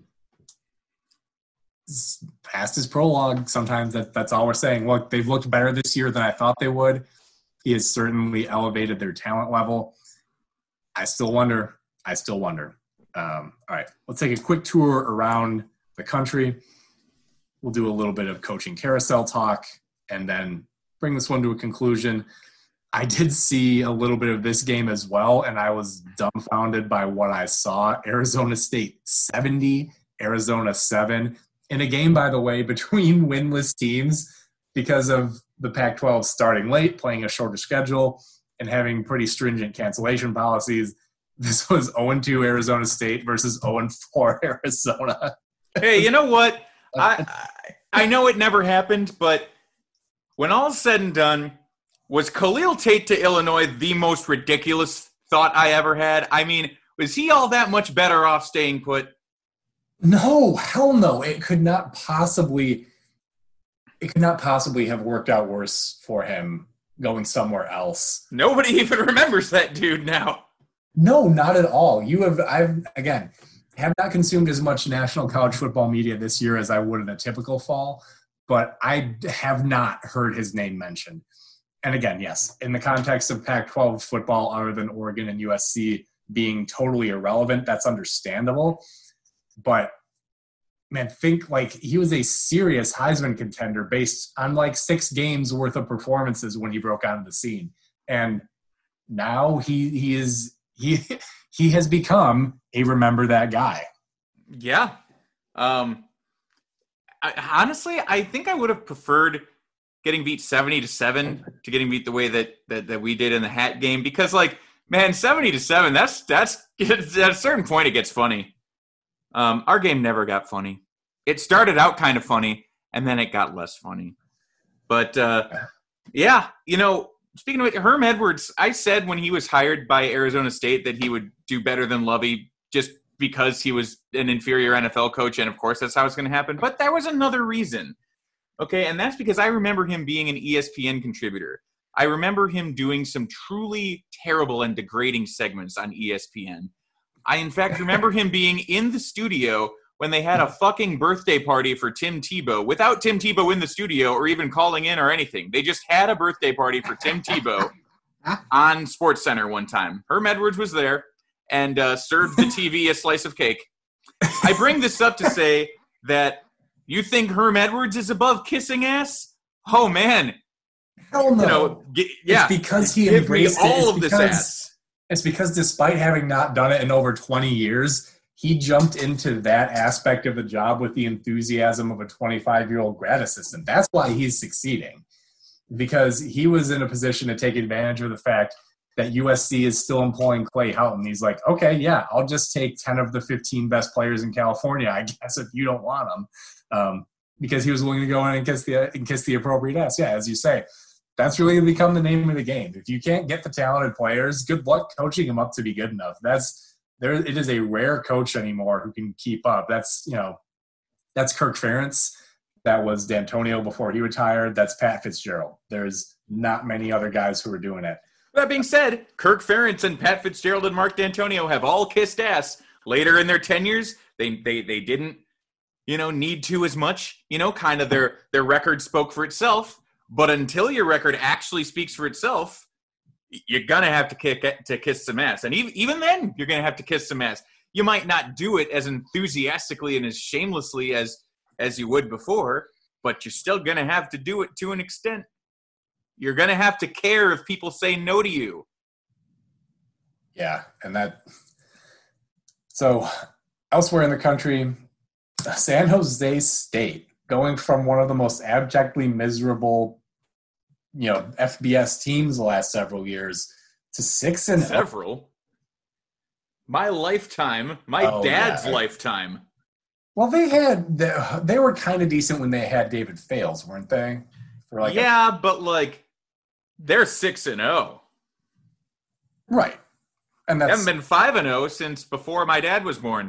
Past is prologue. Sometimes that's all we're saying. Look, they've looked better this year than I thought they would. He has certainly elevated their talent level. I still wonder. All right, let's take a quick tour around the country. We'll do a little bit of coaching carousel talk and then bring this one to a conclusion. I did see a little bit of this game as well, and I was dumbfounded by what I saw. Arizona State 70, Arizona 7. In a game, by the way, between winless teams because of the Pac-12 starting late, playing a shorter schedule, and having pretty stringent cancellation policies. This was 0-2 Arizona State versus 0-4 Arizona. Hey, you know what? I know it never happened, but when all's said and done, was Khalil Tate to Illinois the most ridiculous thought I ever had? I mean, was he all that much better off staying put? No, hell no. It could not possibly have worked out worse for him going somewhere else. Nobody even remembers that dude now. No, not at all. Have not consumed as much national college football media this year as I would in a typical fall, but I have not heard his name mentioned. And again, yes, in the context of Pac-12 football, other than Oregon and USC being totally irrelevant, that's understandable. But man, think like he was a serious Heisman contender based on like 6 games worth of performances when he broke onto the scene. And now he has become a remember that guy. Yeah. Honestly, I think I would have preferred getting beat 70-7 to getting beat the way that we did in the hat game, because like, man, 70-7, that's at a certain point it gets funny. Our game never got funny. It started out kind of funny, and then it got less funny. But, yeah, speaking of it, Herm Edwards, I said when he was hired by Arizona State that he would do better than Lovie just because he was an inferior NFL coach, and of course that's how it's going to happen. But there was another reason, okay? And that's because I remember him being an ESPN contributor. I remember him doing some truly terrible and degrading segments on ESPN. I, in fact, remember him being in the studio when they had a fucking birthday party for Tim Tebow without Tim Tebow in the studio or even calling in or anything. They just had a birthday party for Tim Tebow on SportsCenter one time. Herm Edwards was there and served the TV a slice of cake. I bring this up to say that you think Herm Edwards is above kissing ass? Oh, man. Hell no. Yeah. It's because he embraced all of this ass. It's because despite having not done it in over 20 years, he jumped into that aspect of the job with the enthusiasm of a 25-year-old grad assistant. That's why he's succeeding, because he was in a position to take advantage of the fact that USC is still employing Clay Helton. He's like, okay, yeah, I'll just take 10 of the 15 best players in California, I guess, if you don't want them, because he was willing to go in and kiss the appropriate ass. Yeah, as you say, that's really become the name of the game. If you can't get the talented players, good luck coaching them up to be good enough. It is a rare coach anymore who can keep up. That's Kirk Ferentz. That was D'Antonio before he retired. That's Pat Fitzgerald. There's not many other guys who are doing it. That being said, Kirk Ferentz and Pat Fitzgerald and Mark D'Antonio have all kissed ass later in their tenures. They didn't, need to as much. Kind of their record spoke for itself. But until your record actually speaks for itself, you're going to have to kiss some ass. And even then, you're going to have to kiss some ass. You might not do it as enthusiastically and as shamelessly as you would before, but you're still going to have to do it to an extent. You're going to have to care if people say no to you. Yeah, so elsewhere in the country, San Jose State, going from one of the most abjectly miserable, FBS teams the last several years to 6-0. Several? My lifetime, dad's lifetime. Well, they were kind of decent when they had David Fales, weren't they? But they're 6-0. Right. And they haven't been 5-0 since before my dad was born.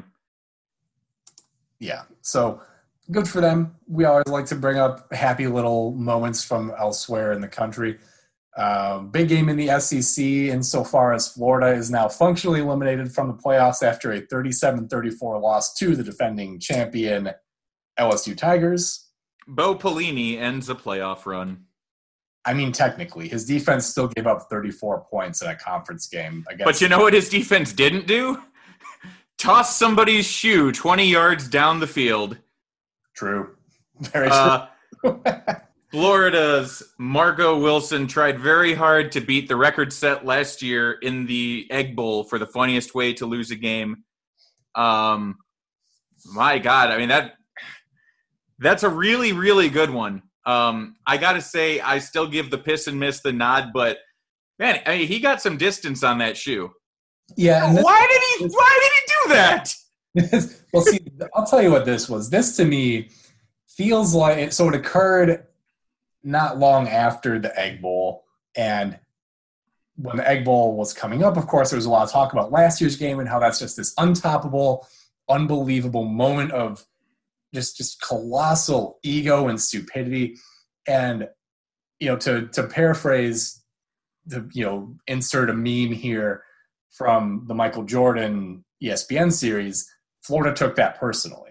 Yeah. So good for them. We always like to bring up happy little moments from elsewhere in the country. Big game in the SEC insofar as Florida is now functionally eliminated from the playoffs after a 37-34 loss to the defending champion LSU Tigers. Bo Pelini ends a playoff run. I mean, technically, his defense still gave up 34 points in a conference game. But you know what his defense didn't do? Toss somebody's shoe 20 yards down the field. True. Very true. Florida's Marco Wilson tried very hard to beat the record set last year in the Egg Bowl for the funniest way to lose a game. My God, I mean, that's a really, really good one. I got to say, I still give the piss and miss the nod, but man, I mean, he got some distance on that shoe. Yeah. And why did he do that? Well, see, I'll tell you what this was. This to me feels like, so it occurred not long after the Egg Bowl. And when the Egg Bowl was coming up, of course, there was a lot of talk about last year's game and how that's just this untoppable, unbelievable moment of just colossal ego and stupidity. And, to paraphrase, insert a meme here from the Michael Jordan ESPN series, Florida took that personally.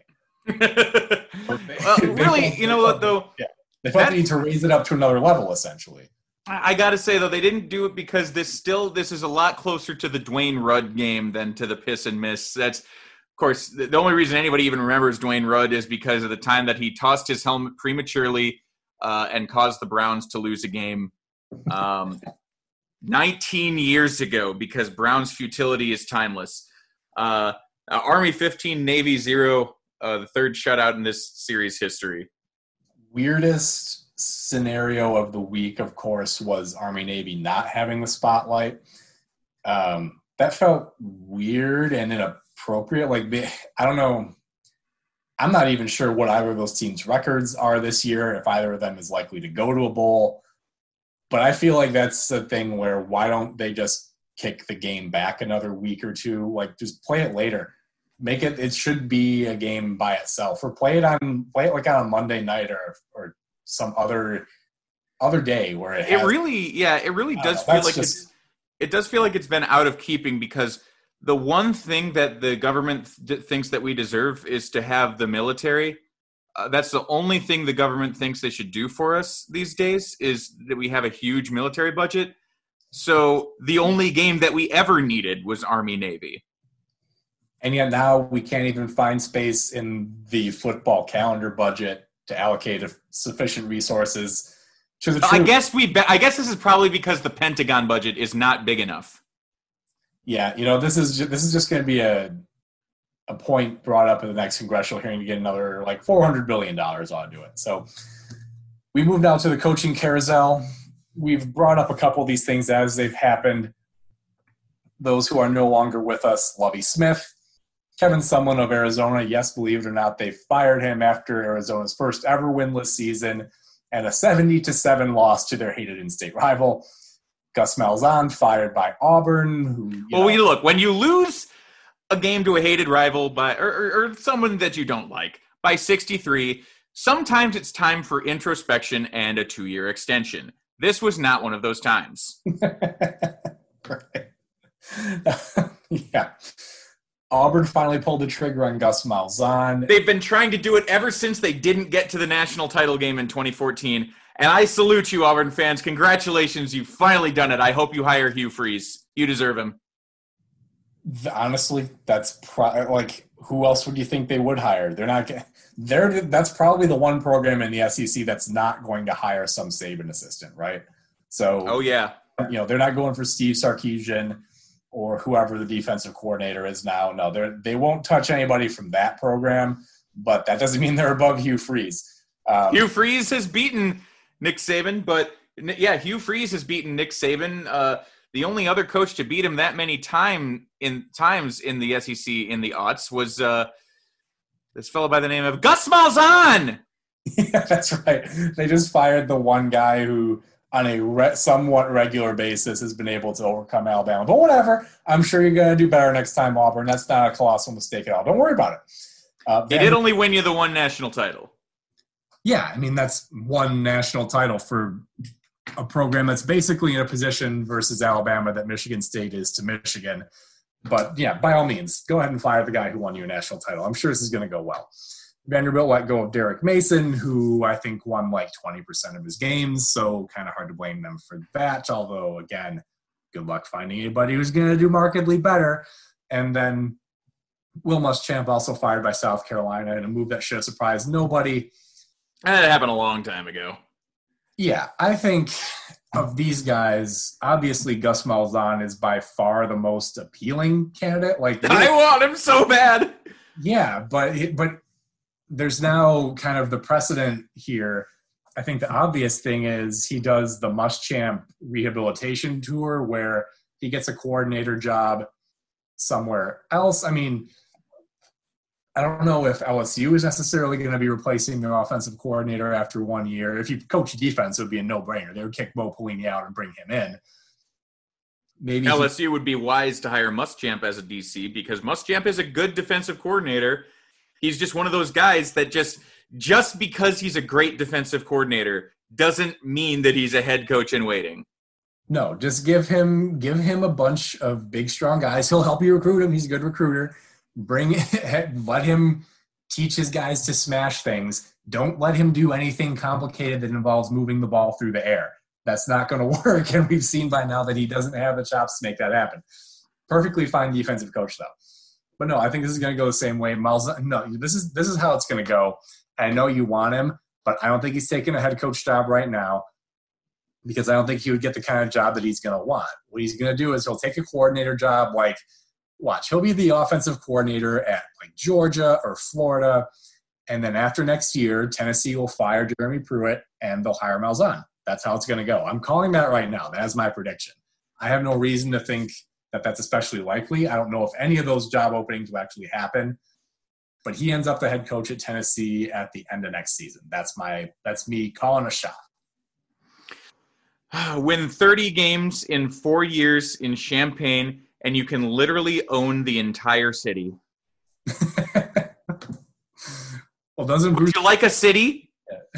Well, really, you know what, though? Yeah. They felt the need to raise it up to another level, essentially. I got to say, though, they didn't do it because this is a lot closer to the Dwayne Rudd game than to the piss and miss. That's, of course, the only reason anybody even remembers Dwayne Rudd is because of the time that he tossed his helmet prematurely and caused the Browns to lose a game 19 years ago, because Browns' futility is timeless. Army 15, Navy 0, the third shutout in this series history. Weirdest scenario of the week, of course, was Army-Navy not having the spotlight. That felt weird and inappropriate. I don't know. I'm not even sure what either of those teams' records are this year, if either of them is likely to go to a bowl. But I feel like that's the thing where why don't they just kick the game back another week or two? Just play it later. Make it should be a game by itself, or play it on a Monday night or some other day where it really does feel like it does feel like it's been out of keeping, because the one thing that the government thinks that we deserve is to have the military. That's the only thing the government thinks they should do for us these days, is that we have a huge military budget. So the only game that we ever needed was Army-Navy. And yet now we can't even find space in the football calendar budget to allocate sufficient resources to the troops. I guess this is probably because the Pentagon budget is not big enough. Yeah, this is just going to be a point brought up in the next congressional hearing to get another $400 billion onto it. So we move now to the coaching carousel. We've brought up a couple of these things as they've happened. Those who are no longer with us: Lovie Smith, Kevin Sumlin of Arizona. Yes, believe it or not, they fired him after Arizona's first ever winless season and a 70-7 loss to their hated in-state rival. Gus Malzahn fired by Auburn. Look, when you lose a game to a hated rival or someone that you don't like by 63, sometimes it's time for introspection and a 2-year extension. This was not one of those times. Yeah. Auburn finally pulled the trigger on Gus Malzahn. They've been trying to do it ever since they didn't get to the national title game in 2014. And I salute you, Auburn fans. Congratulations. You've finally done it. I hope you hire Hugh Freeze. You deserve him. Honestly, that's who else would you think they would hire? That's probably the one program in the SEC that's not going to hire some Saban assistant, right? So, Oh, yeah. They're not going for Steve Sarkisian or whoever the defensive coordinator is now. No, they won't touch anybody from that program, but that doesn't mean they're above Hugh Freeze. Hugh Freeze has beaten Nick Saban, but Hugh Freeze has beaten Nick Saban. The only other coach to beat him that many times in the SEC in the aughts was this fellow by the name of Gus Malzahn. Yeah, that's right. They just fired the one guy who, on a somewhat regular basis, has been able to overcome Alabama. But whatever. I'm sure you're going to do better next time, Auburn. That's not a colossal mistake at all. Don't worry about it. They did only win you the one national title. Yeah, I mean, that's one national title for a program that's basically in a position versus Alabama that Michigan State is to Michigan. But, yeah, by all means, go ahead and fire the guy who won you a national title. I'm sure this is going to go well. Vanderbilt let go of Derek Mason, who I think won like 20% of his games, so kind of hard to blame them for that. Although, again, good luck finding anybody who's going to do markedly better. And then Will Muschamp also fired by South Carolina in a move that should have surprised nobody. That happened a long time ago. Yeah, I think of these guys, obviously Gus Malzahn is by far the most appealing candidate. I want him so bad. Yeah, but there's now kind of the precedent here. I think the obvious thing is he does the Muschamp rehabilitation tour where he gets a coordinator job somewhere else. I mean, I don't know if LSU is necessarily going to be replacing their offensive coordinator after 1 year. If you coach defense, it would be a no-brainer. They would kick Bo Pelini out and bring him in. Maybe LSU would be wise to hire Muschamp as a DC because Muschamp is a good defensive coordinator. He's just one of those guys that just because he's a great defensive coordinator doesn't mean that he's a head coach in waiting. No, just give him a bunch of big, strong guys. He'll help you recruit him. He's a good recruiter. Let him teach his guys to smash things. Don't let him do anything complicated that involves moving the ball through the air. That's not going to work, and we've seen by now that he doesn't have the chops to make that happen. Perfectly fine defensive coach, though. But no, I think this is going to go the same way. This is how it's going to go. I know you want him, but I don't think he's taking a head coach job right now because I don't think he would get the kind of job that he's going to want. What he's going to do is he'll take a coordinator job he'll be the offensive coordinator at Georgia or Florida, and then after next year, Tennessee will fire Jeremy Pruitt and they'll hire Malzahn. That's how it's going to go. I'm calling that right now. That's my prediction. I have no reason to think that that's especially likely. I don't know if any of those job openings will actually happen, but he ends up the head coach at Tennessee at the end of next season. That's me calling a shot. Win 30 games in 4 years in Champaign, and you can literally own the entire city. Well, doesn't Would you like a city?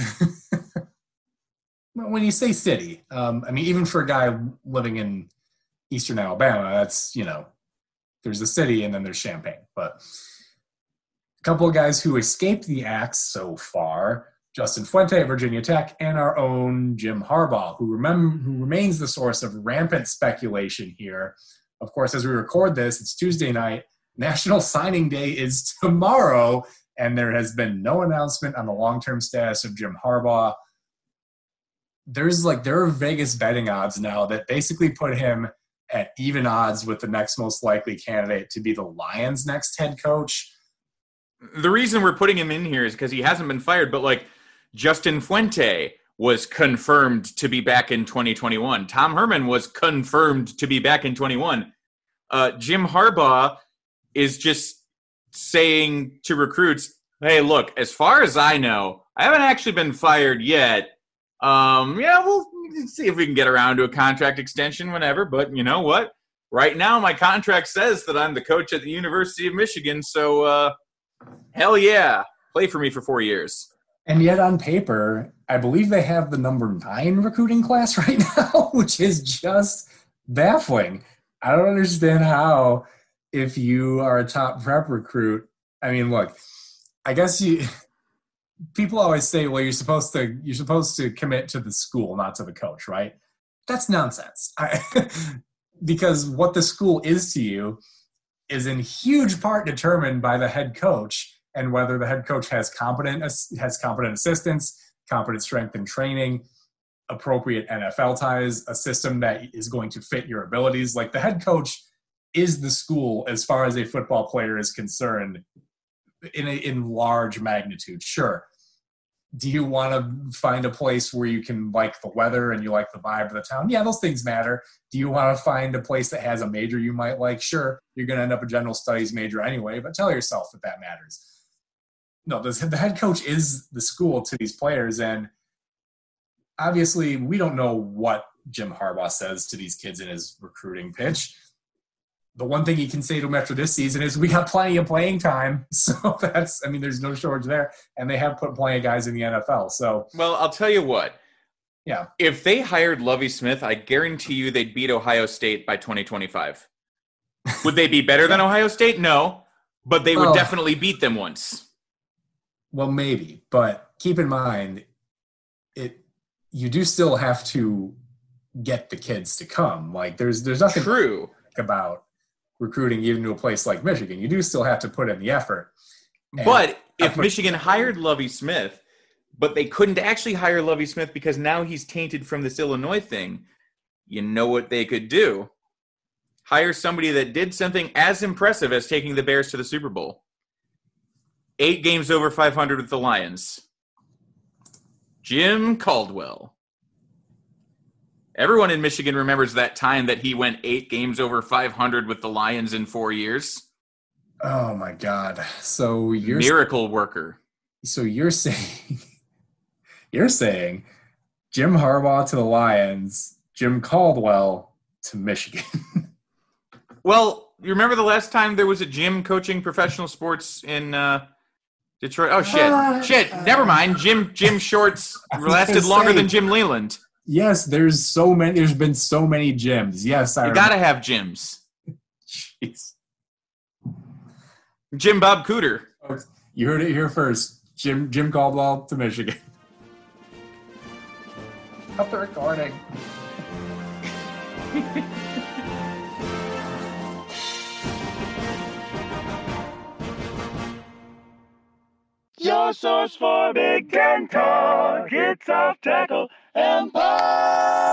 When you say city, even for a guy living in Eastern Alabama, that's, there's the city and then there's Champaign. But a couple of guys who escaped the axe so far, Justin Fuente at Virginia Tech and our own Jim Harbaugh, who remains the source of rampant speculation here. Of course, as we record this, it's Tuesday night. National Signing Day is tomorrow, and there has been no announcement on the long-term status of Jim Harbaugh. There are Vegas betting odds now that basically put him at even odds with the next most likely candidate to be the Lions' next head coach. The reason we're putting him in here is because he hasn't been fired, but Justin Fuente was confirmed to be back in 2021. Tom Herman was confirmed to be back in 21. Jim Harbaugh is just saying to recruits, hey, look, as far as I know, I haven't actually been fired yet. We'll see if we can get around to a contract extension whenever. But you know what? Right now, my contract says that I'm the coach at the University of Michigan. So, hell yeah, play for me for 4 years. And yet on paper, I believe they have the number 9 recruiting class right now, which is just baffling. I don't understand how, if you are a top prep recruit, look, I guess people always say, well, you're supposed to commit to the school, not to the coach, right? That's nonsense. Because what the school is to you is in huge part determined by the head coach and whether the head coach has competent assistants, competent strength and training. appropriate NFL ties, a system that is going to fit your abilities. Like the head coach is the school as far as a football player is concerned in large magnitude. Sure. Do you want to find a place where you can like the weather and you like the vibe of the town? Yeah, those things matter. Do you want to find a place that has a major you might like? Sure. You're going to end up a general studies major anyway, but tell yourself that matters. No, the head coach is the school to these players, and obviously we don't know what Jim Harbaugh says to these kids in his recruiting pitch. The one thing he can say to them after this season is we got plenty of playing time. So there's no shortage there. And they have put plenty of guys in the NFL. So, well, I'll tell you what. Yeah. If they hired Lovie Smith, I guarantee you they'd beat Ohio State by 2025. Would they be better than Ohio State? No. But they would definitely beat them once. Well, maybe. But keep in mind, you do still have to get the kids to come. Like there's nothing true about recruiting even to a place like Michigan. You do still have to put in the effort. But if Michigan hired Lovie Smith, but they couldn't actually hire Lovie Smith because now he's tainted from this Illinois thing, you know what they could do? Hire somebody that did something as impressive as taking the Bears to the Super Bowl. 8 games over 500 with the Lions. Jim Caldwell. Everyone in Michigan remembers that time that he went 8 games over 500 with the Lions in 4 years. Oh my God! So you're miracle worker. So you're saying Jim Harbaugh to the Lions, Jim Caldwell to Michigan. Well, you remember the last time there was a Jim coaching professional sports in Detroit? Oh shit! Never mind. Jim Shorts lasted longer than Jim Leland. Yes, there's been so many gyms. Yes, you gotta have gyms. Jeez. Jim Bob Cooter. You heard it here first. Jim Caldwell to Michigan. Stop the recording. Your source for Big Ten talk. It's Off Tackle Empire.